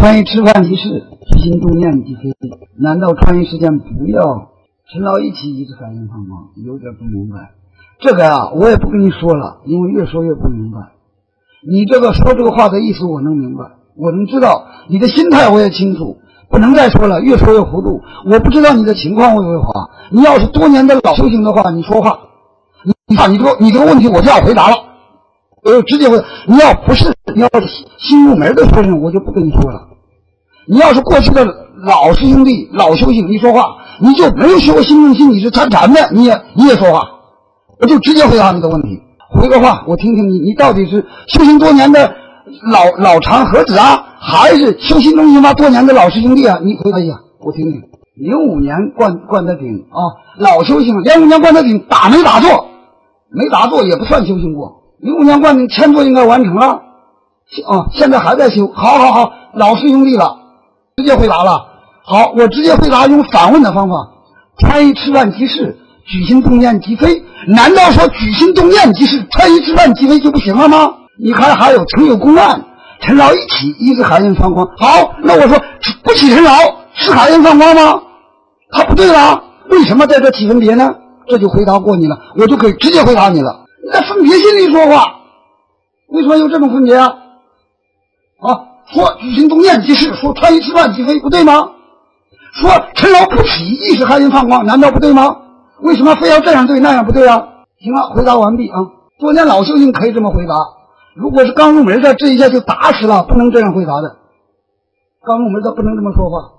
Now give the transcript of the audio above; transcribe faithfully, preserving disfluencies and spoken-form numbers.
穿衣吃饭即是，起心动念即非。难道穿衣时间不要陈老一起一直海鲜放光？有点不明白。这个啊，我也不跟你说了，因为越说越不明白。你这个说这个话的意思我能明白，我能知道你的心态我也清楚，不能再说了，越说越糊涂。我不知道你的情况会不会滑。你要是多年的老修行的话，你说话，你你你这个你这个问题我就要回答了，我就直接回答。你要不是你要是新入门的学生，我就不跟你说了。你要是过去的老师兄弟老修行，你说话你就没有学过心正心理是参禅的，你也你也说话，我就直接回答你的问题。回个话我听听你，你到底是修行多年的老老长和子啊，还是修心中心法多年的老师兄弟啊？你回答一下我听听。零五年灌灌的顶啊，老修行，零五年灌的顶打没打坐？没打坐也不算修行过。零五年灌顶千坐应该完成了啊，现在还在修。好好好，老师兄弟了，直接回答了。好，我直接回答，用反问的方法。穿衣吃饭即是，举心动念即非。难道说举心动念即是，穿衣吃饭即非就不行了吗？你看还有曾有公案，陈老一起一直海印放光。好，那我说不起陈老是海印放光吗？他不对了，为什么在这起分别呢？这就回答过你了，我就可以直接回答你了。你在分别心里说话，为什么有这种分别啊？啊，说举心动念即是，说穿衣吃饭即非，不对吗？说陈老不起意识海印放光，难道不对吗？为什么非要这样对那样不对啊？行了，回答完毕啊。多年老修行可以这么回答，如果是刚入门的，这一下就打死了，不能这样回答的。刚入门的不能这么说话。